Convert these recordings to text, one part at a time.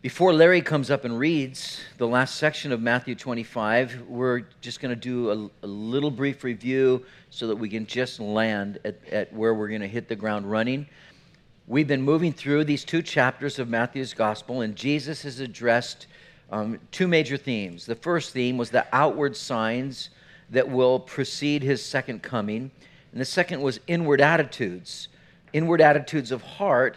Before Larry comes up and reads the last section of Matthew 25, we're just going to do a little brief review so that we can just land at where we're going to hit the ground running. We've been moving through these two chapters of Matthew's Gospel, and Jesus has addressed two major themes. The first theme was the outward signs that will precede his second coming, and the second was inward attitudes of heart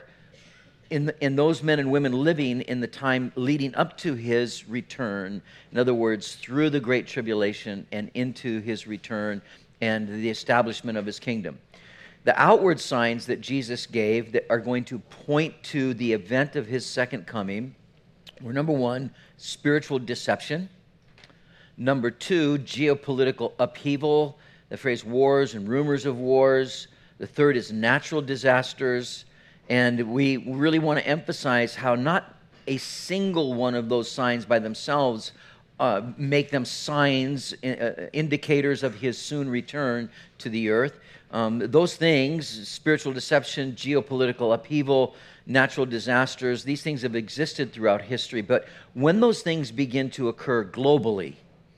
in those men and women living in the time leading up to his return. In other words, through the Great Tribulation and into his return and the establishment of his kingdom. The outward signs that Jesus gave that are going to point to the event of his second coming were, number one, spiritual deception. Number two, geopolitical upheaval, the phrase wars and rumors of wars. The third is natural disasters. And we really want to emphasize how not a single one of those signs by themselves make them signs, indicators of his soon return to the earth. Those things, spiritual deception, geopolitical upheaval, natural disasters, these things have existed throughout history. But when those things begin to occur globally,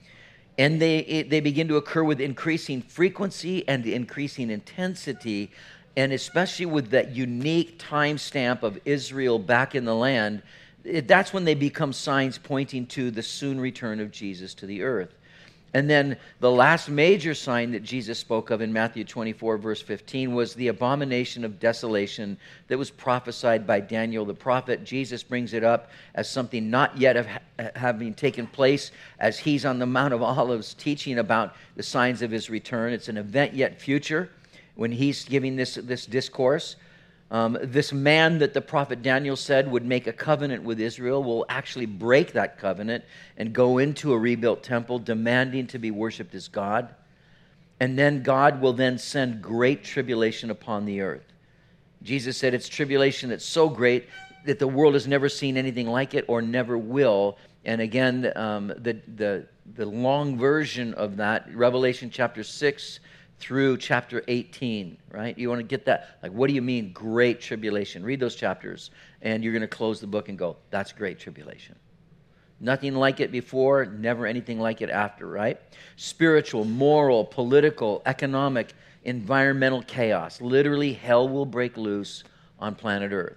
and they begin to occur with increasing frequency and increasing intensity, and especially with that unique time stamp of Israel back in the land, that's when they become signs pointing to the soon return of Jesus to the earth. And then the last major sign that Jesus spoke of in Matthew 24, verse 15, was the abomination of desolation that was prophesied by Daniel the prophet. Jesus brings it up as something not yet having taken place as he's on the Mount of Olives teaching about the signs of his return. It's an event yet future. When he's giving this discourse, this man that the prophet Daniel said would make a covenant with Israel will actually break that covenant and go into a rebuilt temple demanding to be worshipped as God. And then God will then send great tribulation upon the earth. Jesus said it's tribulation that's so great that the world has never seen anything like it or never will. And again, the long version of that, Revelation chapter 6, through chapter 18, right? You want to get that? Like, what do you mean, great tribulation? Read those chapters, and you're going to close the book and go, that's great tribulation. Nothing like it before, never anything like it after, right? Spiritual, moral, political, economic, environmental chaos. Literally, hell will break loose on planet Earth.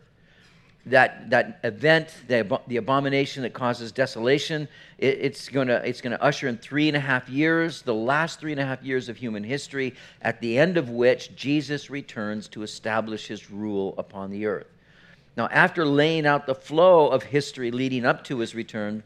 That event, the abomination that causes desolation, it's going to usher in 3.5 years, the last 3.5 years of human history, at the end of which Jesus returns to establish his rule upon the earth. Now, after laying out the flow of history leading up to his return,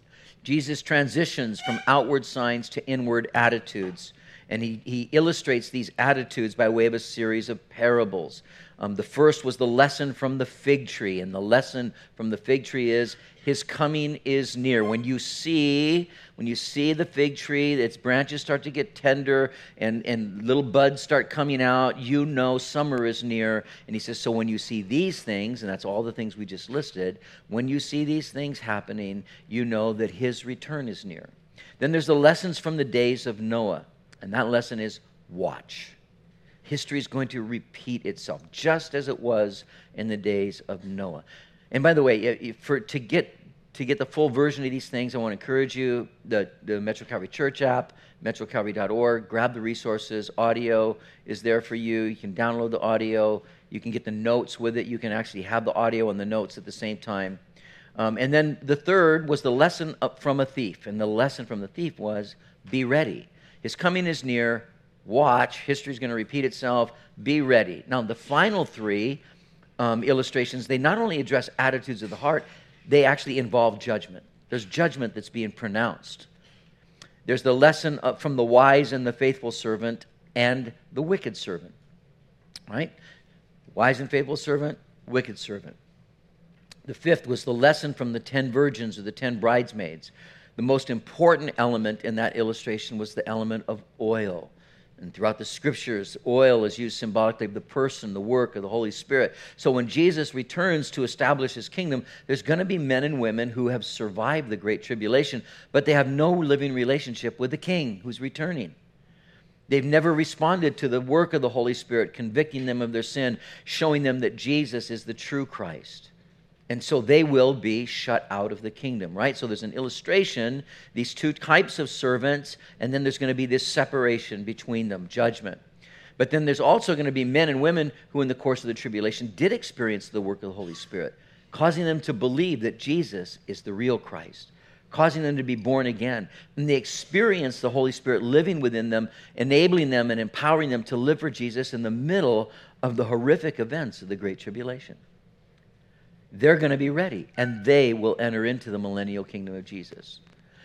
Jesus transitions from outward signs to inward attitudes. And he illustrates these attitudes by way of a series of parables. The first was the lesson from the fig tree. And the lesson from the fig tree is, his coming is near. When you see the fig tree, its branches start to get tender and little buds start coming out, you know summer is near. And he says, so when you see these things, and that's all the things we just listed, when you see these things happening, you know that his return is near. Then there's the lessons from the days of Noah. And that lesson is watch. History is going to repeat itself, just as it was in the days of Noah. And by the way, to get the full version of these things, I want to encourage you, the Metro Calvary Church app, metrocalvary.org, grab the resources. Audio is there for you. You can download the audio. You can get the notes with it. You can actually have the audio and the notes at the same time. And then the third was the lesson from a thief. And the lesson from the thief was, be ready. His coming is near. Watch. History is going to repeat itself. Be ready. Now, the final three illustrations, they not only address attitudes of the heart, they actually involve judgment. There's judgment that's being pronounced. There's the lesson from the wise and the faithful servant and the wicked servant. Right? Wise and faithful servant, wicked servant. The fifth was the lesson from the 10 virgins or the 10 bridesmaids. The most important element in that illustration was the element of oil. And throughout the scriptures, oil is used symbolically of the person, the work of the Holy Spirit. So when Jesus returns to establish his kingdom, there's going to be men and women who have survived the Great Tribulation, but they have no living relationship with the King who's returning. They've never responded to the work of the Holy Spirit, convicting them of their sin, showing them that Jesus is the true Christ. And so they will be shut out of the kingdom, right? So there's an illustration, these two types of servants, and then there's going to be this separation between them, judgment. But then there's also going to be men and women who in the course of the tribulation did experience the work of the Holy Spirit, causing them to believe that Jesus is the real Christ, causing them to be born again. And they experience the Holy Spirit living within them, enabling them and empowering them to live for Jesus in the middle of the horrific events of the Great Tribulation. They're going to be ready, and they will enter into the millennial kingdom of Jesus.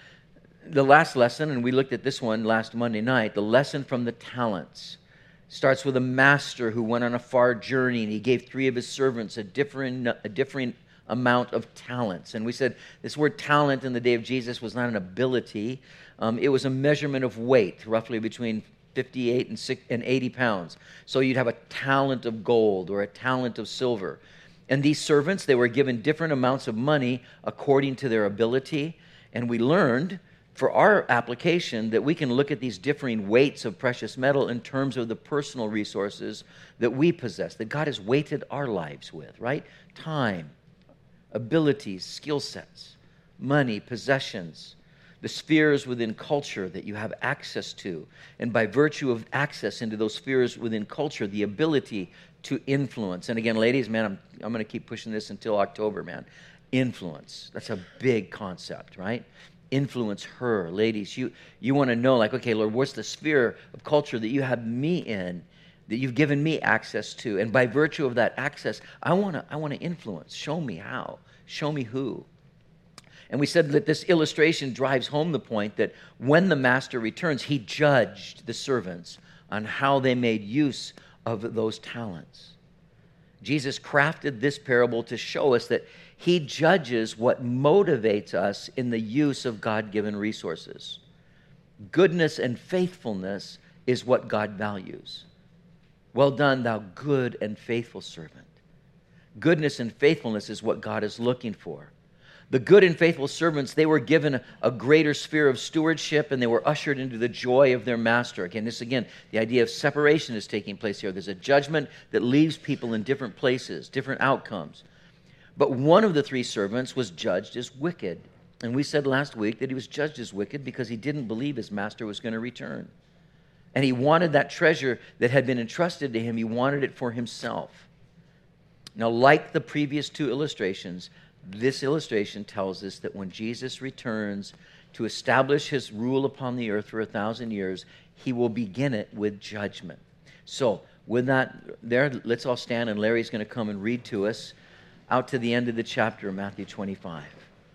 The last lesson, and we looked at this one last Monday night, the lesson from the talents, starts with a master who went on a far journey, and he gave 3 of his servants a differing amount of talents. And we said this word talent in the day of Jesus was not an ability. It was a measurement of weight, roughly between 58 and 80 pounds. So you'd have a talent of gold or a talent of silver. And these servants, they were given different amounts of money according to their ability. And we learned for our application that we can look at these differing weights of precious metal in terms of the personal resources that we possess, that God has weighted our lives with, right? Time, abilities, skill sets, money, possessions, the spheres within culture that you have access to. And by virtue of access into those spheres within culture, the ability to influence. And again, ladies, man, I'm going to keep pushing this until October, man. Influence. That's a big concept, right? Influence her. Ladies, you want to know, like, okay, Lord, what's the sphere of culture that you have me in, that you've given me access to? And by virtue of that access, I want to influence. Show me how. Show me who. And we said that this illustration drives home the point that when the master returns, he judged the servants on how they made use of those talents. Jesus crafted this parable to show us that he judges what motivates us in the use of God-given resources. Goodness and faithfulness is what God values. Well done, thou good and faithful servant. Goodness and faithfulness is what God is looking for. The good and faithful servants, they were given a greater sphere of stewardship, and they were ushered into the joy of their master. Again, the idea of separation is taking place here. There's a judgment that leaves people in different places, different outcomes. But one of the 3 servants was judged as wicked. And we said last week that he was judged as wicked because he didn't believe his master was going to return. And he wanted that treasure that had been entrusted to him, he wanted it for himself. Now, like the previous 2 illustrations, this illustration tells us that when Jesus returns to establish his rule upon the earth for 1,000 years, he will begin it with judgment. So, with that there, let's all stand, and Larry's going to come and read to us out to the end of the chapter of Matthew 25.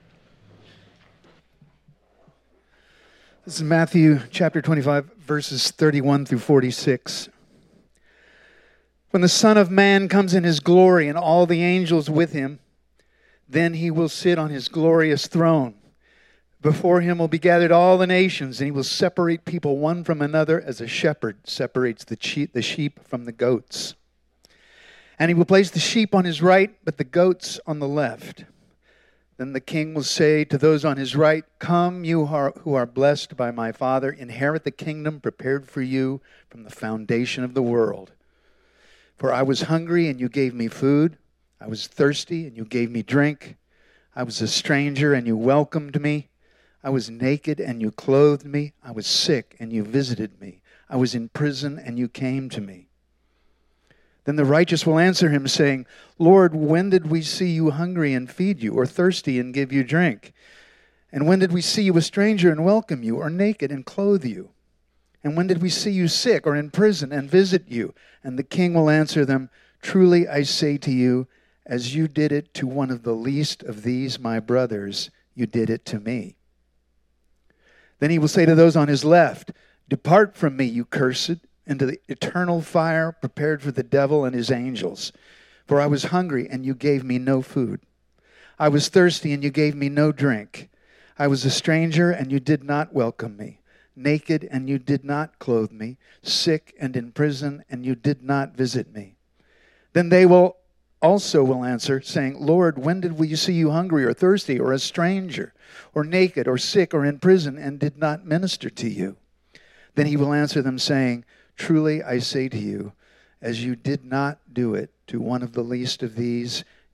This is Matthew chapter 25, verses 31 through 46. When the Son of Man comes in his glory and all the angels with him, then he will sit on his glorious throne. Before him will be gathered all the nations, and he will separate people one from another as a shepherd separates the sheep from the goats. And he will place the sheep on his right, but the goats on the left. Then the king will say to those on his right, "Come, you who are blessed by my Father, inherit the kingdom prepared for you from the foundation of the world. For I was hungry, and you gave me food. I was thirsty, and you gave me drink. I was a stranger, and you welcomed me. I was naked, and you clothed me. I was sick, and you visited me. I was in prison, and you came to me." Then the righteous will answer him, saying, "Lord, when did we see you hungry and feed you, or thirsty and give you drink? And when did we see you a stranger and welcome you, or naked and clothe you? And when did we see you sick or in prison and visit you?" And the king will answer them, "Truly I say to you, as you did it to one of the least of these my brothers, you did it to me." Then he will say to those on his left, "Depart from me, you cursed, into the eternal fire prepared for the devil and his angels. For I was hungry, and you gave me no food. I was thirsty, and you gave me no drink. I was a stranger, and you did not welcome me. Naked, and you did not clothe me. Sick and in prison, and you did not visit me." Then they will answer, saying, "Lord, when did we see you hungry or thirsty or a stranger or naked or sick or in prison and did not minister to you?" Then he will answer them, saying, "Truly I say to you, as you did not do it to one of the least of these,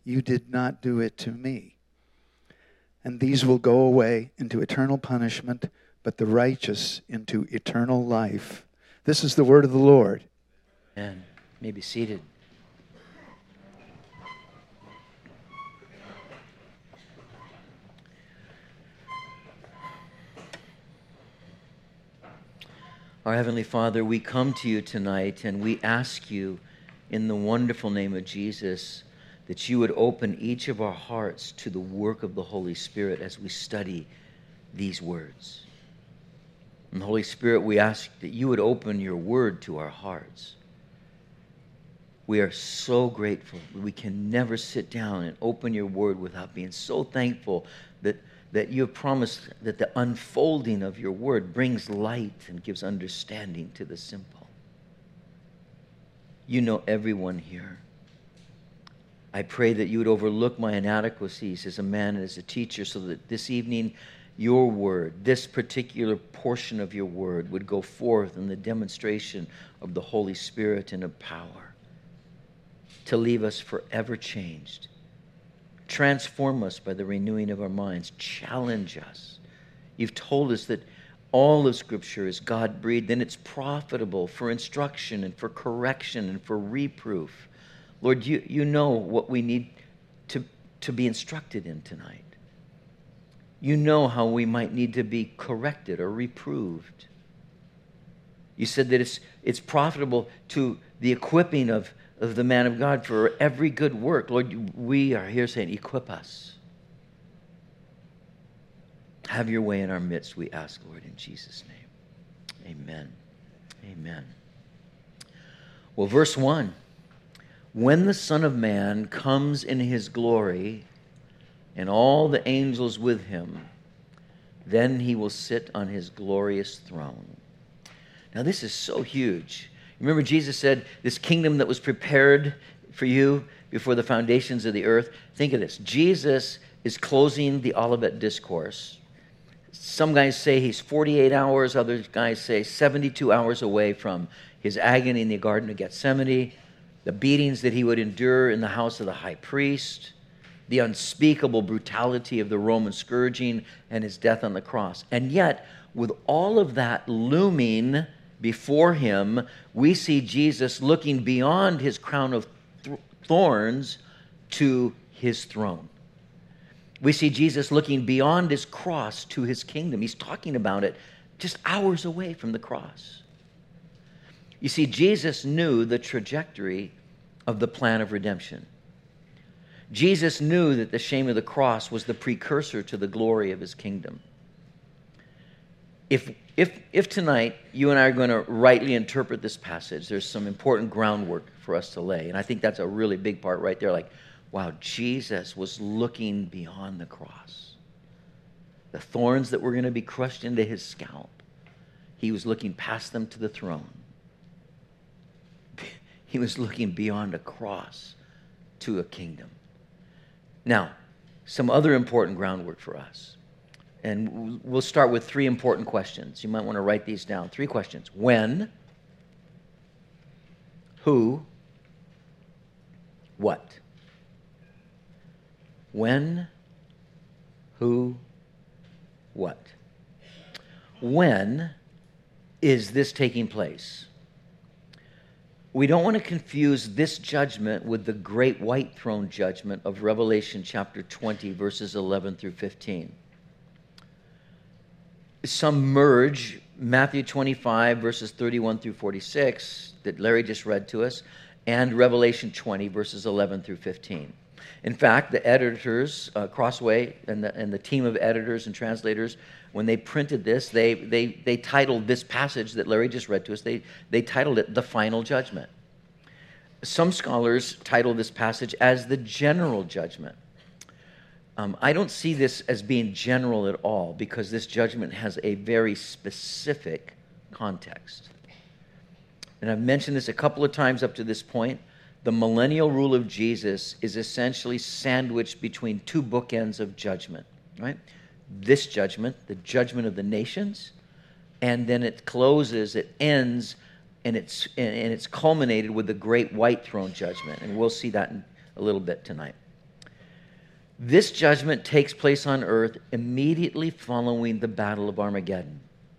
you did not do it to me. And these will go away into eternal punishment, but the righteous into eternal life. This is the word of the Lord. And may be seated. Our Heavenly Father, we come to you tonight and we ask you in the wonderful name of Jesus that you would open each of our hearts to the work of the Holy Spirit as we study these words. And Holy Spirit, we ask that you would open your word to our hearts. We are so grateful. We can never sit down and open your word without being so thankful that you have promised that the unfolding of your word brings light and gives understanding to the simple. You know everyone here. I pray that you would overlook my inadequacies as a man and as a teacher so that this evening your word, this particular portion of your word, would go forth in the demonstration of the Holy Spirit and of power to leave us forever changed. Transform us by the renewing of our minds. Challenge us. You've told us that all of Scripture is God-breathed and it's profitable for instruction and for correction and for reproof. Lord, you know what we need to be instructed in tonight. You know how we might need to be corrected or reproved. You said that it's profitable to the equipping of the man of God for every good work. Lord, we are here saying, equip us. Have your way in our midst, we ask, Lord, in Jesus' name. Amen. Amen. Well, verse 1. When the Son of Man comes in his glory and all the angels with him, then he will sit on his glorious throne. Now, this is so huge. Remember, Jesus said, this kingdom that was prepared for you before the foundations of the earth. Think of this. Jesus is closing the Olivet Discourse. Some guys say he's 48 hours. Other guys say 72 hours away from his agony in the Garden of Gethsemane, the beatings that he would endure in the house of the high priest, the unspeakable brutality of the Roman scourging, and his death on the cross. And yet, with all of that looming before him, we see Jesus looking beyond his crown of thorns to his throne. We see Jesus looking beyond his cross to his kingdom. He's talking about it just hours away from the cross. You see, Jesus knew the trajectory of the plan of redemption. Jesus knew that the shame of the cross was the precursor to the glory of his kingdom. If tonight you and I are going to rightly interpret this passage, there's some important groundwork for us to lay. And I think that's a really big part right there. Like, wow, Jesus was looking beyond the cross. The thorns that were going to be crushed into his scalp, he was looking past them to the throne. He was looking beyond a cross to a kingdom. Now, some other important groundwork for us. And we'll start with 3 important questions. You might want to write these down. 3 questions. When? Who? What? When? Who? What? When is this taking place? We don't want to confuse this judgment with the great white throne judgment of Revelation chapter 20, verses 11 through 15. Some merge Matthew 25, verses 31 through 46, that Larry just read to us, and Revelation 20, verses 11 through 15. In fact, the editors, Crossway, and the team of editors and translators, when they printed this, they titled this passage that Larry just read to us, they titled it The Final Judgment. Some scholars title this passage as the General Judgment. I don't see this as being general at all because this judgment has a very specific context. And I've mentioned this a couple of times up to this point. The millennial rule of Jesus is essentially sandwiched between 2 bookends of judgment, right? This judgment, the judgment of the nations, and then it closes, it ends, and it's culminated with the great white throne judgment. And we'll see that in a little bit tonight. This judgment takes place on earth immediately following the Battle of Armageddon.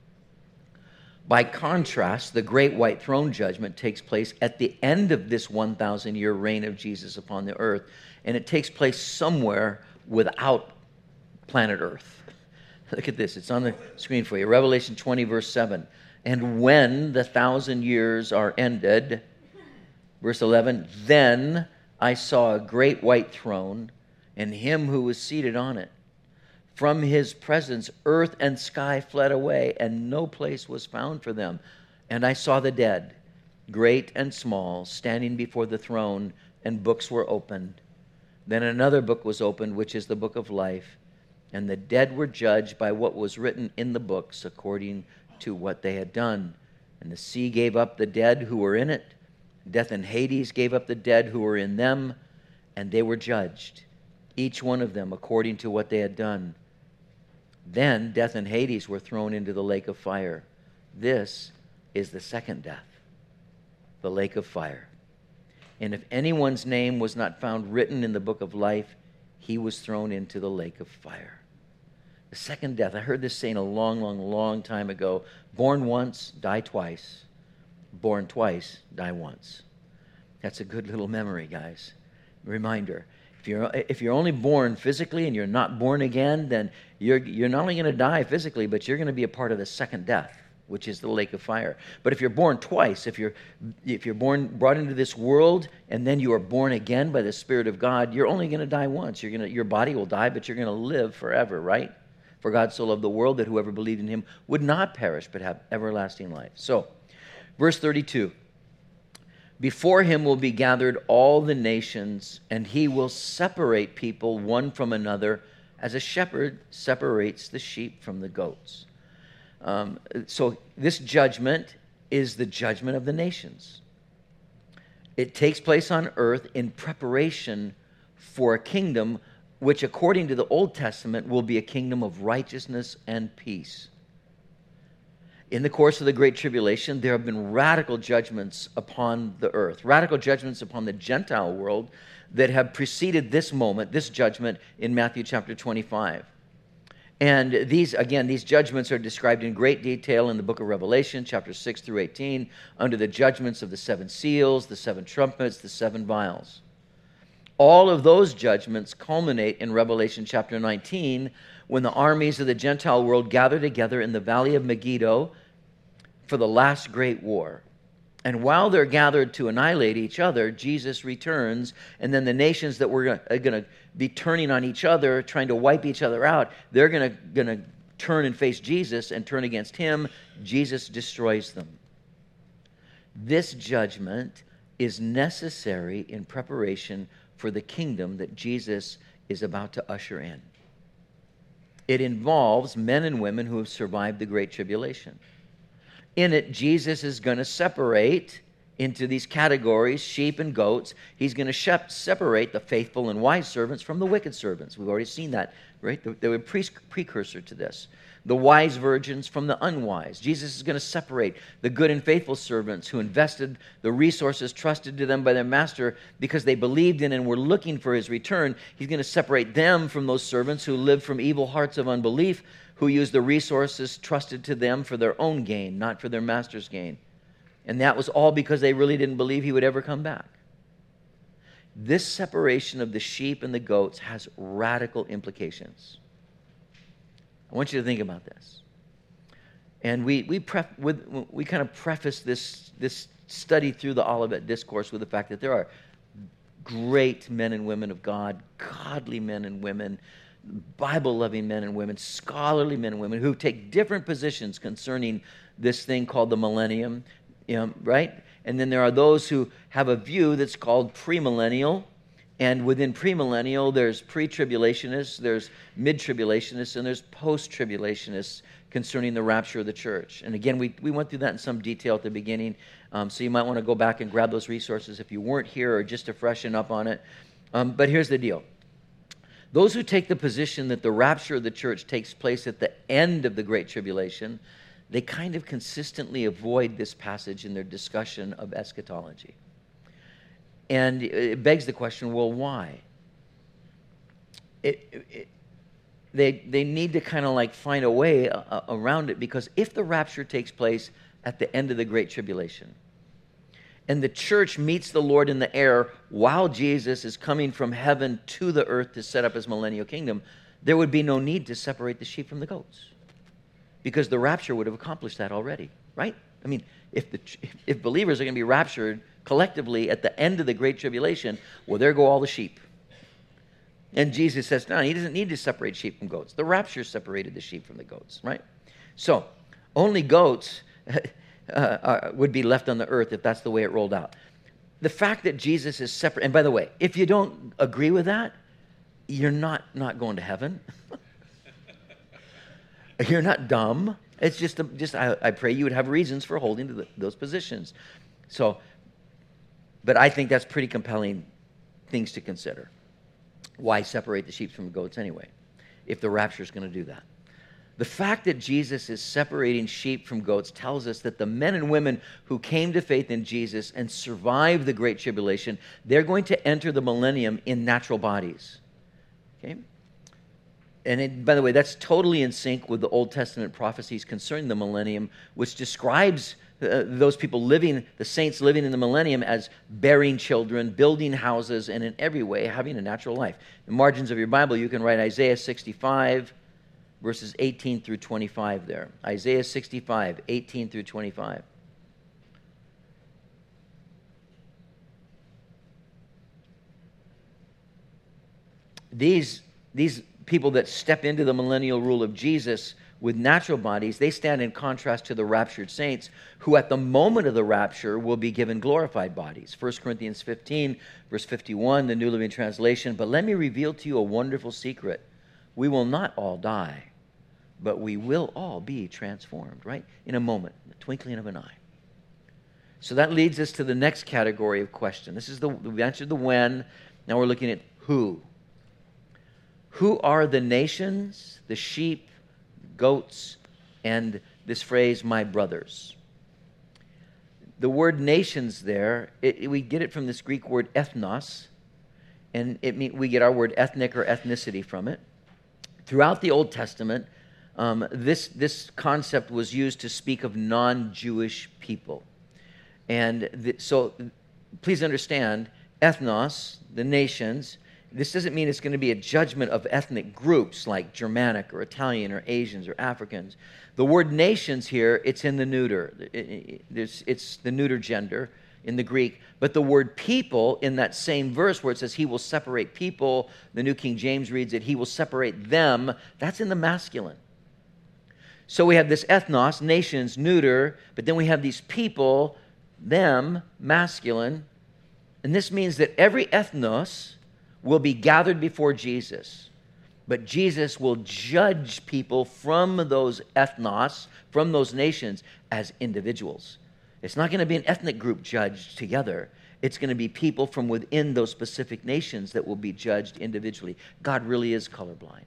By contrast, the great white throne judgment takes place at the end of this 1,000-year reign of Jesus upon the earth, and it takes place somewhere without planet Earth. Look at this. It's on the screen for you. Revelation 20, verse 7. And when the 1,000 years are ended, verse 11, then I saw a great white throne and him who was seated on it. From his presence, earth and sky fled away, and no place was found for them. And I saw the dead, great and small, standing before the throne, and books were opened. Then another book was opened, which is the book of life. And the dead were judged by what was written in the books according to what they had done. And the sea gave up the dead who were in it. Death and Hades gave up the dead who were in them, and they were judged, each one of them according to what they had done. Then death and Hades were thrown into the lake of fire. This is the second death, the lake of fire. And if anyone's name was not found written in the book of life, he was thrown into the lake of fire. The second death, I heard this saying a long time ago. Born once, die twice. Born twice, die once. That's a good little memory, guys. Reminder. If you're only born physically and you're not born again, then you're not only going to die physically, but you're going to be a part of the second death, which is the lake of fire. But if you're born twice, if you're brought into this world and then you are born again by the Spirit of God, you're only going to die once. Your body will die, but you're going to live forever, right? For God so loved the world that whoever believed in him would not perish but have everlasting life. So, verse 32. Before him will be gathered all the nations, and he will separate people one from another as a shepherd separates the sheep from the goats. So this judgment is the judgment of the nations. It takes place on earth in preparation for a kingdom which, according to the Old Testament, will be a kingdom of righteousness and peace. In the course of the Great Tribulation, there have been radical judgments upon the earth, radical judgments upon the Gentile world that have preceded this moment, this judgment in Matthew chapter 25. And these judgments are described in great detail in the book of Revelation, chapters 6 through 18, under the judgments of the seven seals, the seven trumpets, the seven vials. All of those judgments culminate in Revelation chapter 19, when the armies of the Gentile world gather together in the valley of Megiddo for the last great war. And while they're gathered to annihilate each other, Jesus returns, and then the nations that were going to be turning on each other, trying to wipe each other out, they're going to turn and face Jesus and turn against him. Jesus destroys them. This judgment is necessary in preparation for the kingdom that Jesus is about to usher in. It involves men and women who have survived the Great Tribulation. In it, Jesus is going to separate into these categories, sheep and goats. He's going to separate the faithful and wise servants from the wicked servants. We've already seen that, right? They were precursor to this. The wise virgins from the unwise. Jesus is going to separate the good and faithful servants who invested the resources trusted to them by their master because they believed in and were looking for his return. He's going to separate them from those servants who lived from evil hearts of unbelief, who used the resources trusted to them for their own gain, not for their master's gain. And that was all because they really didn't believe he would ever come back. This separation of the sheep and the goats has radical implications. I want you to think about this. And we kind of preface this study through the Olivet Discourse with the fact that there are great men and women of God, godly men and women, Bible-loving men and women, scholarly men and women who take different positions concerning this thing called the millennium, right? And then there are those who have a view that's called premillennial. And within premillennial, there's pre-tribulationists, there's mid-tribulationists, and there's post-tribulationists concerning the rapture of the church. And again, we went through that in some detail at the beginning, so you might want to go back and grab those resources if you weren't here or just to freshen up on it. But here's the deal. Those who take the position that the rapture of the church takes place at the end of the Great Tribulation, they kind of consistently avoid this passage in their discussion of eschatology. And it begs the question, well, why? they need to kind of like find a way around it, because if the rapture takes place at the end of the Great Tribulation, and the church meets the Lord in the air while Jesus is coming from heaven to the earth to set up his millennial kingdom, there would be no need to separate the sheep from the goats, because the rapture would have accomplished that already, right? I mean, if believers are going to be raptured collectively at the end of the Great Tribulation, well, there go all the sheep. And Jesus says, no, he doesn't need to separate sheep from goats. The rapture separated the sheep from the goats, right? So only goats would be left on the earth if that's the way it rolled out. The fact that Jesus is separate, and by the way, if you don't agree with that, you're not going to heaven. You're not dumb. It's just I pray you would have reasons for holding to those positions. So, but I think that's pretty compelling things to consider. Why separate the sheep from the goats anyway, if the rapture is going to do that? The fact that Jesus is separating sheep from goats tells us that the men and women who came to faith in Jesus and survived the Great Tribulation, they're going to enter the millennium in natural bodies. Okay? And by the way, that's totally in sync with the Old Testament prophecies concerning the millennium, which describes those people living, the saints living in the millennium, as bearing children, building houses, and in every way having a natural life. In the margins of your Bible, you can write Isaiah 65, verses 18 through 25 there. Isaiah 65, 18 through 25. These people that step into the millennial rule of Jesus with natural bodies, they stand in contrast to the raptured saints, who at the moment of the rapture will be given glorified bodies. 1 Corinthians 15, verse 51, the New Living Translation. But let me reveal to you a wonderful secret. We will not all die, but we will all be transformed, right? In a moment, in the twinkling of an eye. So that leads us to the next category of question. We answered the when. Now we're looking at who. Who are the nations, the sheep, goats, and this phrase, my brothers? The word nations there, we get it from this Greek word ethnos, and we get our word ethnic or ethnicity from it. Throughout the Old Testament, this concept was used to speak of non-Jewish people. And so please understand, ethnos, the nations, this doesn't mean it's going to be a judgment of ethnic groups like Germanic or Italian or Asians or Africans. The word nations here, it's in the neuter. It's the neuter gender in the Greek. But the word people in that same verse where it says he will separate people, the New King James reads it, he will separate them, that's in the masculine. So we have this ethnos, nations, neuter, but then we have these people, them, masculine. And this means that every ethnos will be gathered before Jesus. But Jesus will judge people from those ethnos, from those nations, as individuals. It's not going to be an ethnic group judged together. It's going to be people from within those specific nations that will be judged individually. God really is colorblind.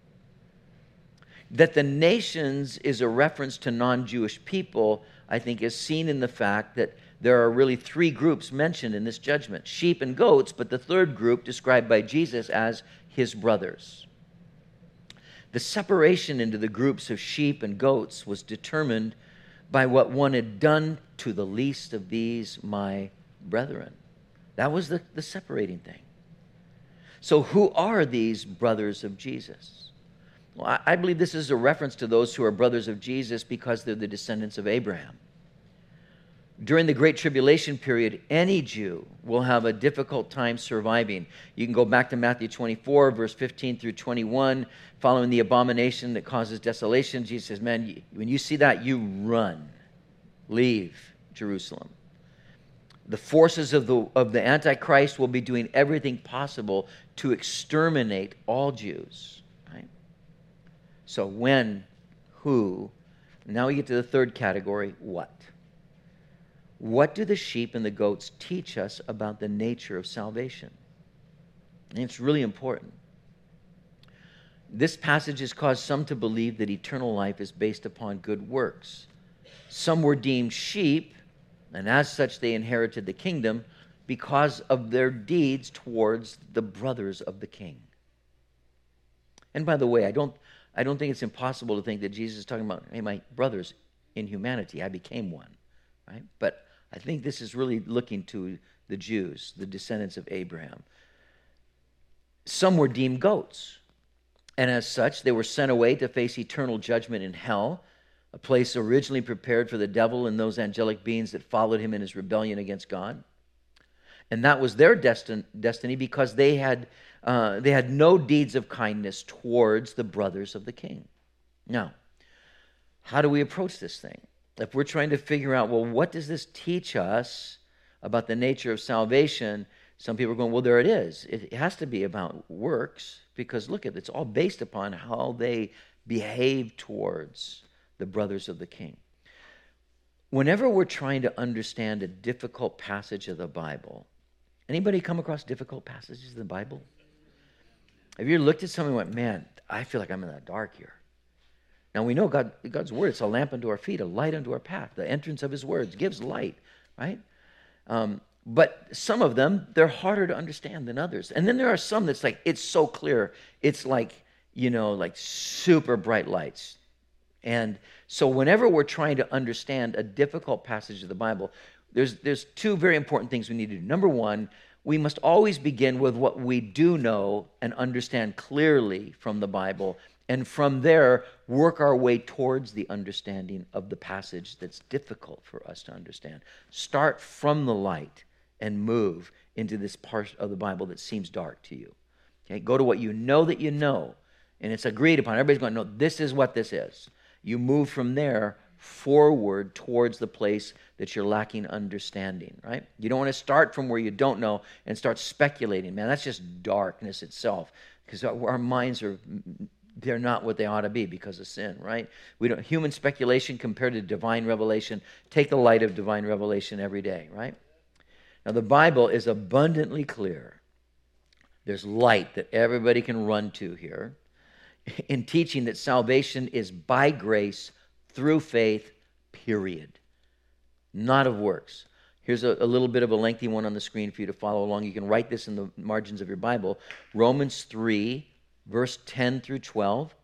That the nations is a reference to non-Jewish people, I think, is seen in the fact that there are really three groups mentioned in this judgment: sheep and goats, but the third group described by Jesus as his brothers. The separation into the groups of sheep and goats was determined by what one had done to the least of these, my brethren. That was the separating thing. So who are these brothers of Jesus? Well, I believe this is a reference to those who are brothers of Jesus because they're the descendants of Abraham. During the Great Tribulation period, any Jew will have a difficult time surviving. You can go back to Matthew 24, verse 15 through 21. Following the abomination that causes desolation, Jesus says, man, when you see that, you run. Leave Jerusalem. The forces of the Antichrist will be doing everything possible to exterminate all Jews. Right? So when, who, now we get to the third category, what? What do the sheep and the goats teach us about the nature of salvation? And it's really important. This passage has caused some to believe that eternal life is based upon good works. Some were deemed sheep, and as such they inherited the kingdom because of their deeds towards the brothers of the king. And by the way, I don't think it's impossible to think that Jesus is talking about, hey, my brothers in humanity, I became one, right? But I think this is really looking to the Jews, the descendants of Abraham. Some were deemed goats, and as such, they were sent away to face eternal judgment in hell, a place originally prepared for the devil and those angelic beings that followed him in his rebellion against God. And that was their destiny because they had no deeds of kindness towards the brothers of the king. Now, how do we approach this thing? If we're trying to figure out, well, what does this teach us about the nature of salvation? Some people are going, well, there it is. It has to be about works because, look, it's all based upon how they behave towards the brothers of the king. Whenever we're trying to understand a difficult passage of the Bible, anybody come across difficult passages of the Bible? Have you looked at something and went, man, I feel like I'm in the dark here? Now, we know God's word, it's a lamp unto our feet, a light unto our path. The entrance of his words gives light, right? But some of them, they're harder to understand than others. And then there are some that's like, it's so clear. It's like, like super bright lights. And so whenever we're trying to understand a difficult passage of the Bible, there's two very important things we need to do. Number one, we must always begin with what we do know and understand clearly from the Bible, and from there, work our way towards the understanding of the passage that's difficult for us to understand. Start from the light and move into this part of the Bible that seems dark to you. Okay? Go to what you know that you know, and it's agreed upon. Everybody's going, no, this is what this is. You move from there forward towards the place that you're lacking understanding, right? You don't want to start from where you don't know and start speculating. Man, that's just darkness itself because our minds they're not what they ought to be because of sin, right? Human speculation compared to divine revelation. Take the light of divine revelation every day, right? Now, the Bible is abundantly clear. There's light that everybody can run to here in teaching that salvation is by grace through faith, period. Not of works. Here's a little bit of a lengthy one on the screen for you to follow along. You can write this in the margins of your Bible. Romans 3, verse 10 through 12.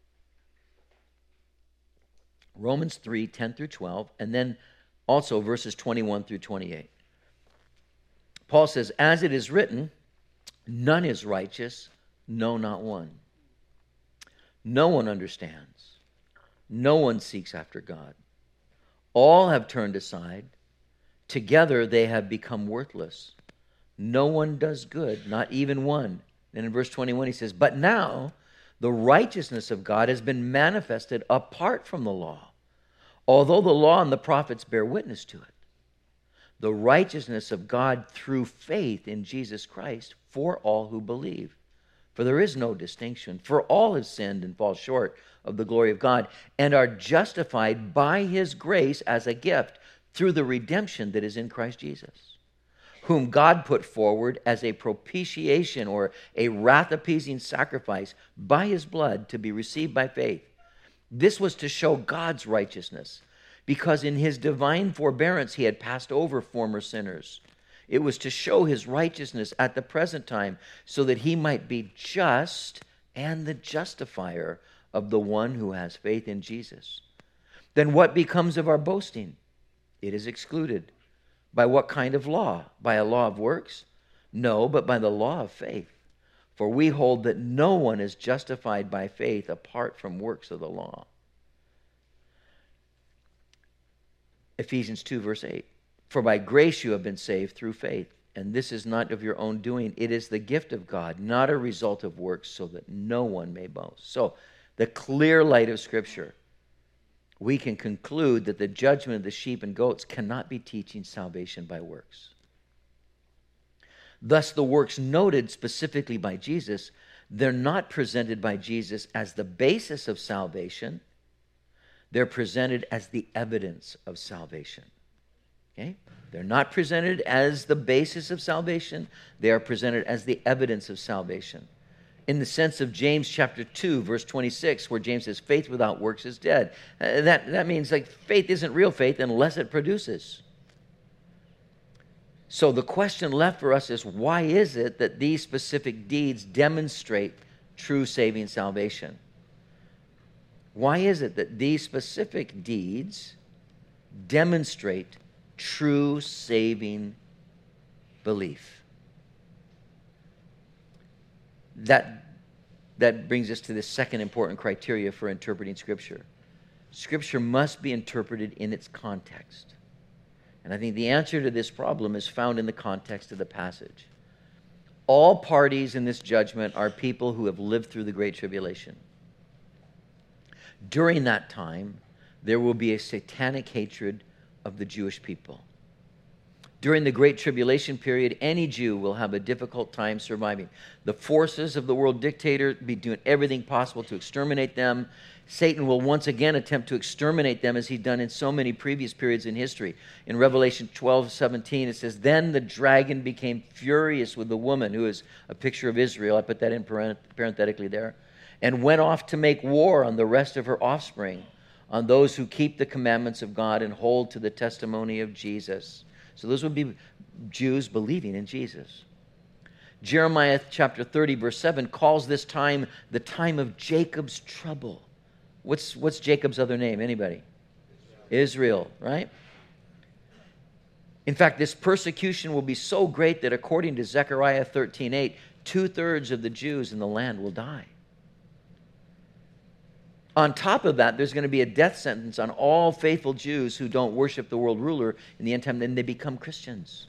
Romans 3, 10 through 12. And then also verses 21 through 28. Paul says, as it is written, none is righteous, no, not one. No one understands. No one seeks after God. All have turned aside. Together they have become worthless. No one does good, not even one. And in verse 21 he says, but now the righteousness of God has been manifested apart from the law, although the law and the prophets bear witness to it. The righteousness of God through faith in Jesus Christ for all who believe. For there is no distinction. For all have sinned and fall short of the glory of God and are justified by his grace as a gift through the redemption that is in Christ Jesus, whom God put forward as a propitiation or a wrath-appeasing sacrifice by his blood to be received by faith. This was to show God's righteousness, because in his divine forbearance he had passed over former sinners. It was to show his righteousness at the present time, so that he might be just and the justifier of the one who has faith in Jesus. Then what becomes of our boasting? It is excluded. By what kind of law? By a law of works? No, but by the law of faith. For we hold that no one is justified by faith apart from works of the law. Ephesians 2, verse 8. For by grace you have been saved through faith, and this is not of your own doing. It is the gift of God, not a result of works, so that no one may boast. So, the clear light of Scripture, we can conclude that the judgment of the sheep and goats cannot be teaching salvation by works. Thus, the works noted specifically by Jesus, they're not presented by Jesus as the basis of salvation. They're presented as the evidence of salvation. Okay? They're not presented as the basis of salvation. They are presented as the evidence of salvation. In the sense of James chapter 2, verse 26, where James says, faith without works is dead. That means like faith isn't real faith unless it produces. So the question left for us is, why is it that these specific deeds demonstrate true saving salvation. Why is it that these specific deeds demonstrate true saving belief? That brings us to the second important criteria for interpreting Scripture. Scripture must be interpreted in its context. And I think the answer to this problem is found in the context of the passage. All parties in this judgment are people who have lived through the Great Tribulation. During that time, there will be a satanic hatred of the Jewish people. During the Great Tribulation period, any Jew will have a difficult time surviving. The forces of the world dictator be doing everything possible to exterminate them. Satan will once again attempt to exterminate them as he's done in so many previous periods in history. In Revelation 12:17, it says, "Then the dragon became furious with the woman," who is a picture of Israel. I put that in parenthetically there. "And went off to make war on the rest of her offspring, on those who keep the commandments of God and hold to the testimony of Jesus." So those would be Jews believing in Jesus. Jeremiah chapter 30, verse 7 calls this time the time of Jacob's trouble. What's Jacob's other name? Anybody? Israel, right? In fact, this persecution will be so great that according to Zechariah 13:8, 2/3 of the Jews in the land will die. On top of that, there's going to be a death sentence on all faithful Jews who don't worship the world ruler in the end time, then they become Christians.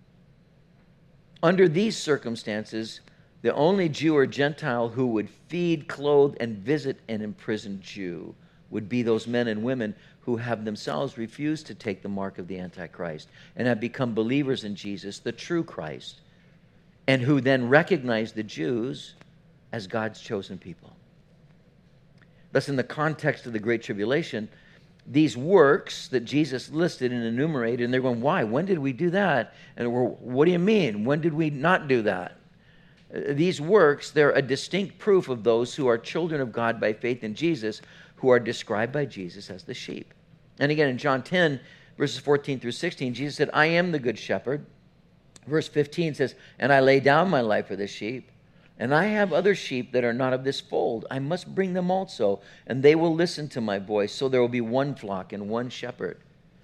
Under these circumstances, the only Jew or Gentile who would feed, clothe, and visit an imprisoned Jew would be those men and women who have themselves refused to take the mark of the Antichrist and have become believers in Jesus, the true Christ, and who then recognize the Jews as God's chosen people. Thus, in the context of the Great Tribulation, these works that Jesus listed and enumerated, and they're going, why? When did we do that? And what do you mean? When did we not do that? These works, they're a distinct proof of those who are children of God by faith in Jesus, who are described by Jesus as the sheep. And again, in John 10, verses 14 through 16, Jesus said, "I am the good shepherd." Verse 15 says, "And I lay down my life for the sheep. And I have other sheep that are not of this fold. I must bring them also, and they will listen to my voice. So there will be one flock and one shepherd."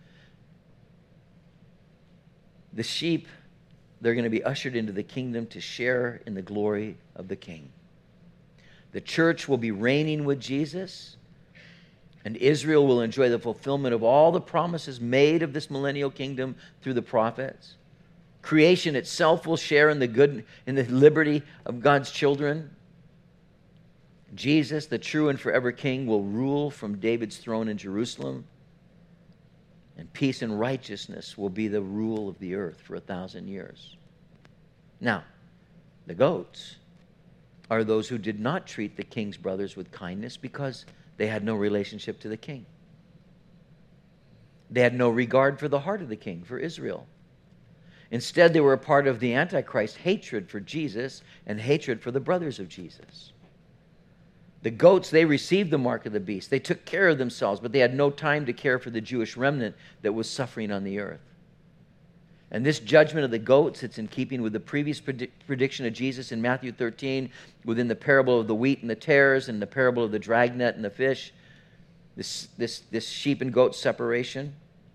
The sheep, they're going to be ushered into the kingdom to share in the glory of the King. The church will be reigning with Jesus, and Israel will enjoy the fulfillment of all the promises made of this millennial kingdom through the prophets. Creation itself will share in the good, in the liberty of God's children. Jesus, the true and forever King, will rule from David's throne in Jerusalem. And peace and righteousness will be the rule of the earth for 1,000 years. Now, the goats are those who did not treat the king's brothers with kindness because they had no relationship to the king. They had no regard for the heart of the king, for Israel. Instead, they were a part of the Antichrist's hatred for Jesus and hatred for the brothers of Jesus. The goats, they received the mark of the beast. They took care of themselves, but they had no time to care for the Jewish remnant that was suffering on the earth. And this judgment of the goats, it's in keeping with the previous prediction of Jesus in Matthew 13, within the parable of the wheat and the tares and the parable of the dragnet and the fish, this sheep and goat separation.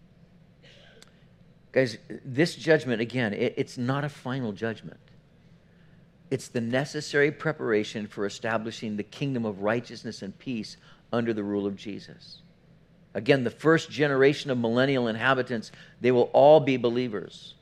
Guys, this judgment, again, it's not a final judgment. It's the necessary preparation for establishing the kingdom of righteousness and peace under the rule of Jesus. Again, the first generation of millennial inhabitants, they will all be believers.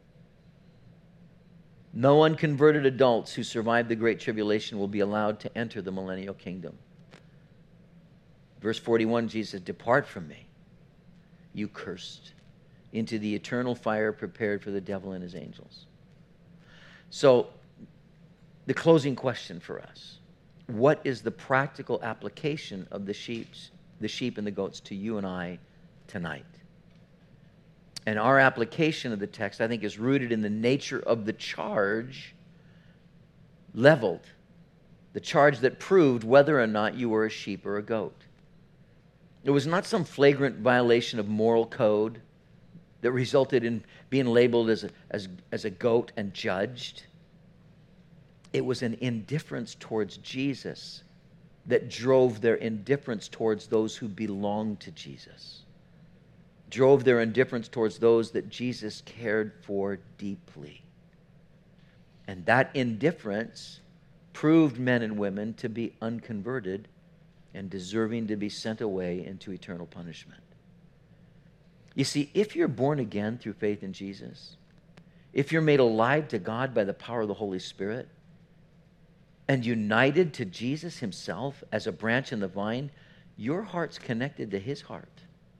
No unconverted adults who survived the Great Tribulation will be allowed to enter the millennial kingdom. Verse 41, Jesus said, "Depart from me, you cursed, into the eternal fire prepared for the devil and his angels." So, the closing question for us: what is the practical application of the sheep and the goats to you and I tonight? And our application of the text, I think, is rooted in the nature of the charge leveled, the charge that proved whether or not you were a sheep or a goat. It was not some flagrant violation of moral code that resulted in being labeled as a goat and judged. It was an indifference towards Jesus that drove their indifference towards those who belonged to Jesus, drove their indifference towards those that Jesus cared for deeply. And that indifference proved men and women to be unconverted and deserving to be sent away into eternal punishment. You see, if you're born again through faith in Jesus, if you're made alive to God by the power of the Holy Spirit, and united to Jesus himself as a branch in the vine, your heart's connected to his heart.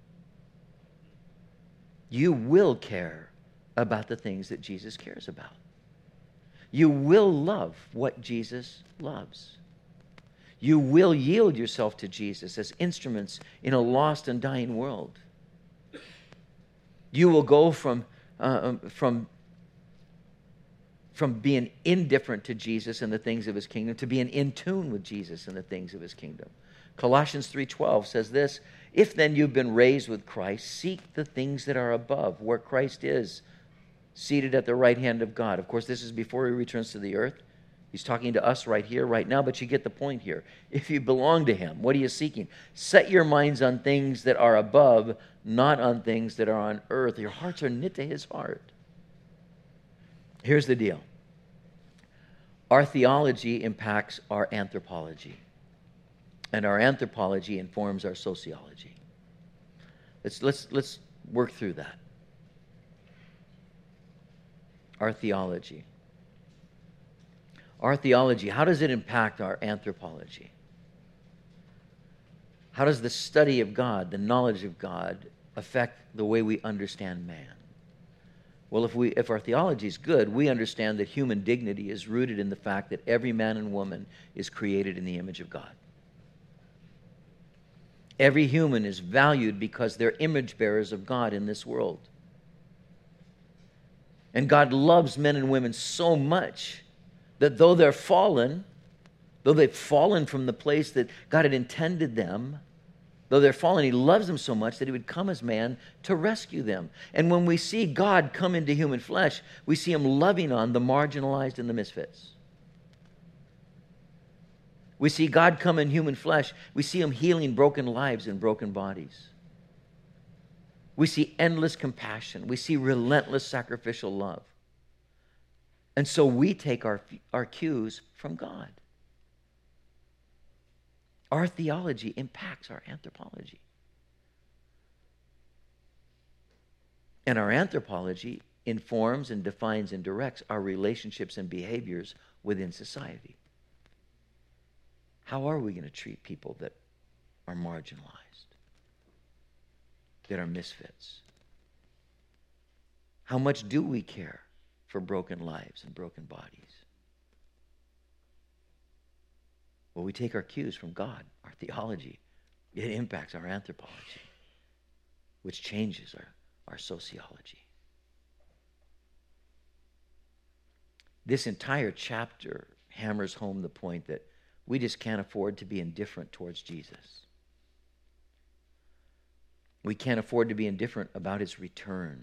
You will care about the things that Jesus cares about. You will love what Jesus loves. You will yield yourself to Jesus as instruments in a lost and dying world. You will go from being indifferent to Jesus and the things of his kingdom to being in tune with Jesus and the things of his kingdom. Colossians 3:12 says this, "If then you've been raised with Christ, seek the things that are above, where Christ is, seated at the right hand of God." Of course, this is before he returns to the earth. He's talking to us right here, right now, but you get the point here. If you belong to him, what are you seeking? Set your minds on things that are above, not on things that are on earth. Your hearts are knit to his heart. Here's the deal. Our theology impacts our anthropology, and our anthropology informs our sociology. Let's work through that. Our theology. Our theology, how does it impact our anthropology? How does the study of God, the knowledge of God, affect the way we understand man? Well, if our theology is good, we understand that human dignity is rooted in the fact that every man and woman is created in the image of God. Every human is valued because they're image bearers of God in this world. And God loves men and women so much that though they're fallen, though they've fallen from the place that God had intended them, though they're fallen, he loves them so much that he would come as man to rescue them. And when we see God come into human flesh, we see him loving on the marginalized and the misfits. We see God come in human flesh. We see him healing broken lives and broken bodies. We see endless compassion. We see relentless sacrificial love. And so we take our cues from God. Our theology impacts our anthropology. And our anthropology informs and defines and directs our relationships and behaviors within society. How are we going to treat people that are marginalized, that are misfits? How much do we care for broken lives and broken bodies? Well, we take our cues from God, our theology. It impacts our anthropology, which changes our sociology. This entire chapter hammers home the point that we just can't afford to be indifferent towards Jesus. We can't afford to be indifferent about his return.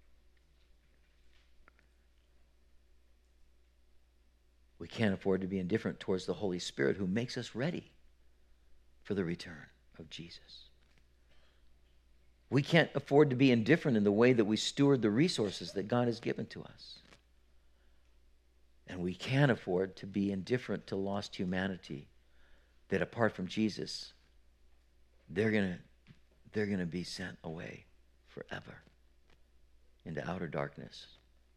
We can't afford to be indifferent towards the Holy Spirit who makes us ready for the return of Jesus. We can't afford to be indifferent in the way that we steward the resources that God has given to us. And we can't afford to be indifferent to lost humanity that apart from Jesus, they're going to be sent away forever into outer darkness.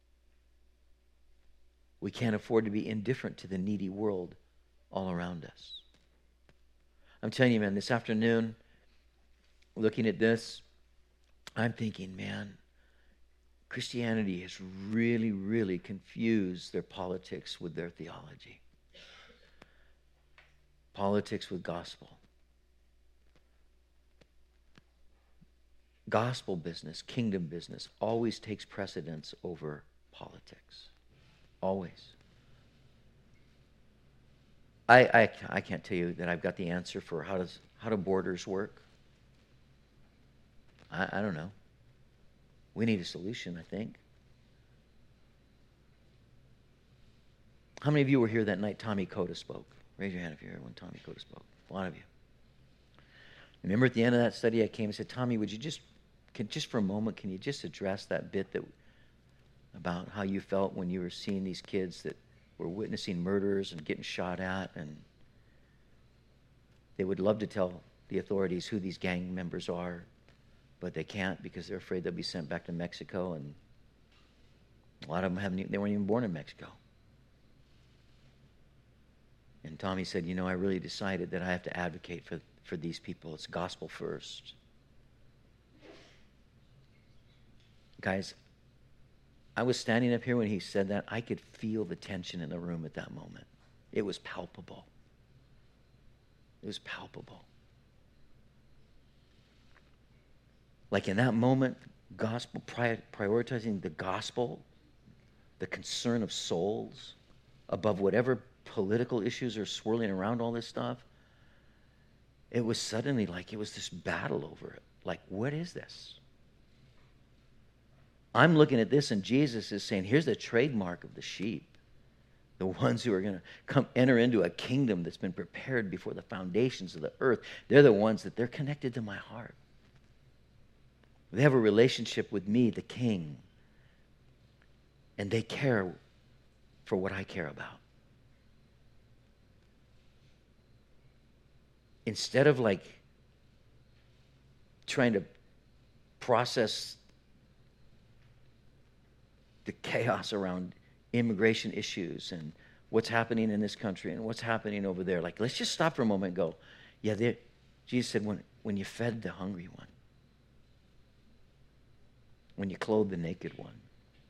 We can't afford to be indifferent to the needy world all around us. I'm telling you, man, this afternoon, looking at this, I'm thinking, man, Christianity has really, really confused their politics with their theology. Politics with gospel. Gospel business, kingdom business, always takes precedence over politics. Always. I can't tell you that I've got the answer for how do borders work. I don't know. We need a solution, I think. How many of you were here that night Tommy Coda spoke? Raise your hand if you're here when Tommy Coda spoke. A lot of you. Remember at the end of that study, I came and said, Tommy, would you just for a moment, can you just address that bit about how you felt when you were seeing these kids that were witnessing murders and getting shot at, and they would love to tell the authorities who these gang members are, but they can't because they're afraid they'll be sent back to Mexico, and a lot of them they weren't even born in Mexico. And Tommy said, I really decided that I have to advocate for these people. It's gospel first. Guys, I was standing up here when he said that. I could feel the tension in the room at that moment. It was palpable. It was palpable. Like in that moment, gospel, prioritizing the gospel, the concern of souls, above whatever political issues are swirling around all this stuff, it was suddenly like it was this battle over it. Like, what is this? I'm looking at this and Jesus is saying, here's the trademark of the sheep. The ones who are going to enter into a kingdom that's been prepared before the foundations of the earth. They're the ones that they're connected to my heart. They have a relationship with me, the King. And they care for what I care about. Instead of like trying to process the chaos around immigration issues and what's happening in this country and what's happening over there, like let's just stop for a moment and go, yeah, Jesus said when you fed the hungry one, when you clothed the naked one,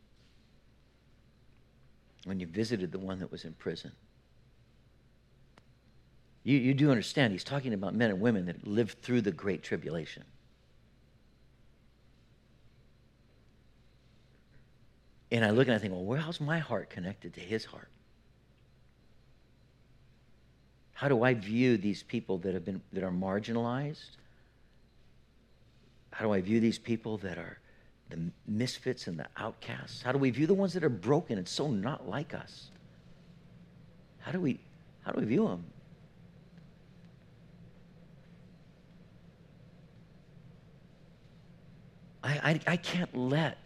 when you visited the one that was in prison. You do understand he's talking about men and women that lived through the Great Tribulation. And I look and I think, well, how's my heart connected to his heart? How do I view these people that are marginalized? How do I view these people that are the misfits and the outcasts? How do we view the ones that are broken and so not like us? How do we view them? I can't let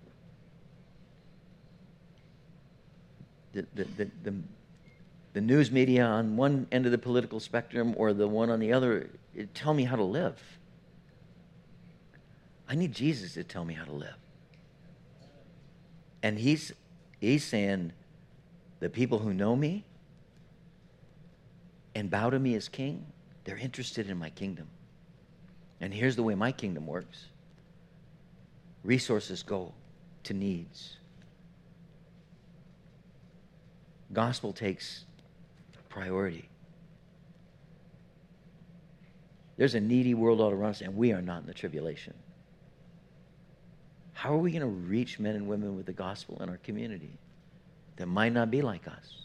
the news media on one end of the political spectrum or the one on the other tell me how to live. I need Jesus to tell me how to live. And he's saying the people who know me and bow to me as king, they're interested in my kingdom. And here's the way my kingdom works. Resources go to needs. Gospel takes priority. There's a needy world all around us, and we are not in the tribulation. How are we going to reach men and women with the gospel in our community that might not be like us?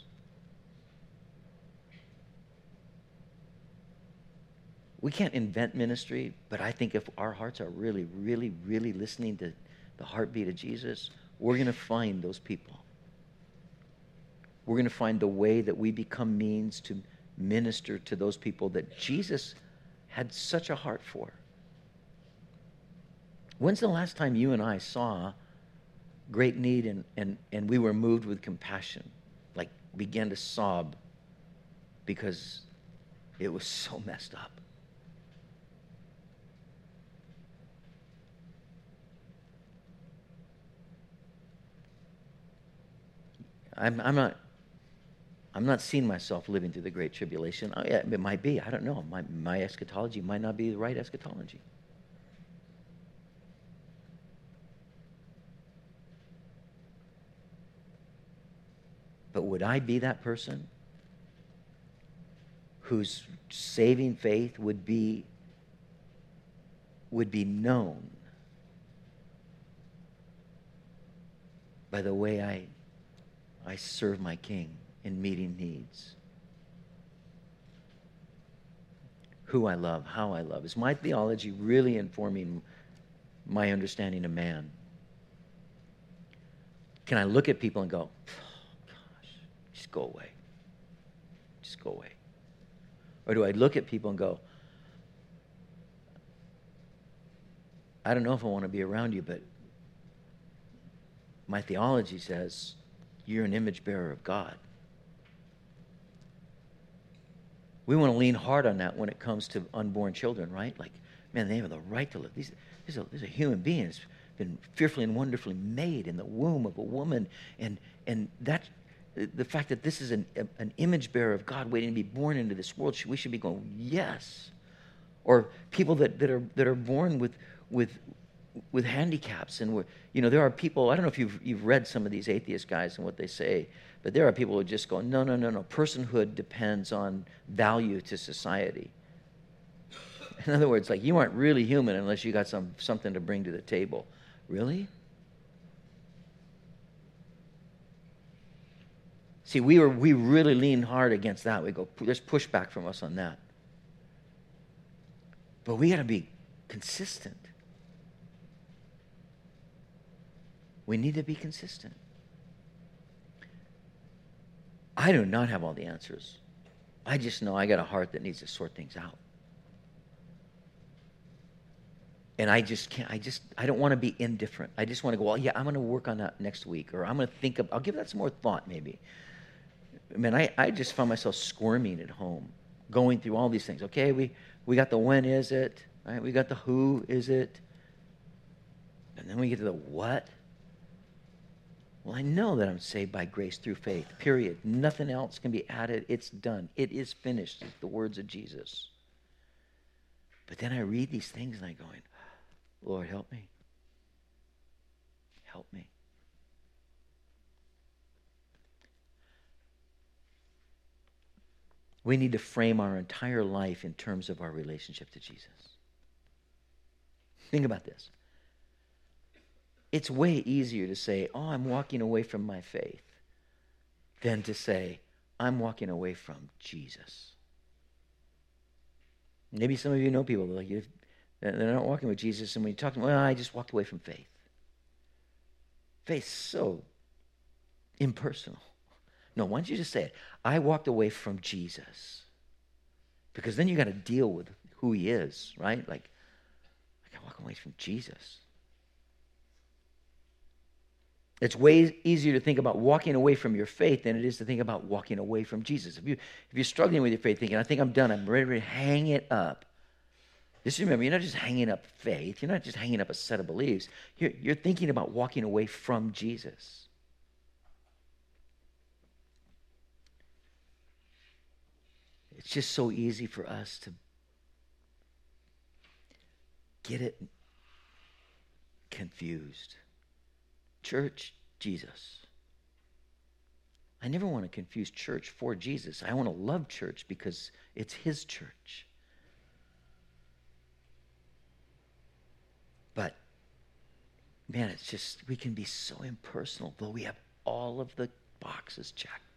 We can't invent ministry, but I think if our hearts are really, really, really listening to the heartbeat of Jesus, we're going to find those people. We're going to find the way that we become means to minister to those people that Jesus had such a heart for. When's the last time you and I saw great need and we were moved with compassion, like began to sob because it was so messed up? I'm not seeing myself living through the Great Tribulation. Oh, yeah, it might be. I don't know. My eschatology might not be the right eschatology. But would I be that person whose saving faith would be known by the way I serve my King in meeting needs? Who I love, how I love. Is my theology really informing my understanding of man? Can I look at people and go, oh, gosh, just go away. Just go away. Or do I look at people and go, I don't know if I want to be around you, but my theology says you're an image bearer of God. We want to lean hard on that when it comes to unborn children, right? Like, man, they have the right to live. These are human beings, been fearfully and wonderfully made in the womb of a woman, and that the fact that this is an image bearer of God waiting to be born into this world, we should be going, yes. Or people that are born with handicaps, and there are people. I don't know if you've read some of these atheist guys and what they say, but there are people who just go, no. Personhood depends on value to society. In other words, like, you aren't really human unless you got something to bring to the table. Really? See, we really lean hard against that. We go, there's pushback from us on that. But we got to be consistent. We need to be consistent. I do not have all the answers. I just know I got a heart that needs to sort things out. And I just can't, I don't want to be indifferent. I just want to go, well, yeah, I'm going to work on that next week. Or I'm going to I'll give that some more thought maybe. Man, I just found myself squirming at home, going through all these things. Okay, we got the when is it, right? We got the who is it. And then we get to the what. Well, I know that I'm saved by grace through faith, period. Nothing else can be added. It's done. It is finished. It's the words of Jesus. But then I read these things and I'm going, Lord, help me. Help me. We need to frame our entire life in terms of our relationship to Jesus. Think about this. It's way easier to say, oh, I'm walking away from my faith, than to say, I'm walking away from Jesus. Maybe some of you know people like you, they're not walking with Jesus, and when you talk to them, well, I just walked away from faith. Faith's so impersonal. No, why don't you just say it? I walked away from Jesus. Because then you got to deal with who he is, right? Like I walk away from Jesus. It's way easier to think about walking away from your faith than it is to think about walking away from Jesus. If you're struggling with your faith, thinking, I think I'm done, I'm ready to hang it up. Just remember, you're not just hanging up faith. You're not just hanging up a set of beliefs. You're thinking about walking away from Jesus. It's just so easy for us to get it confused. Church, Jesus. I never want to confuse church for Jesus. I want to love church because it's his church. But, man, it's just, we can be so impersonal, though we have all of the boxes checked.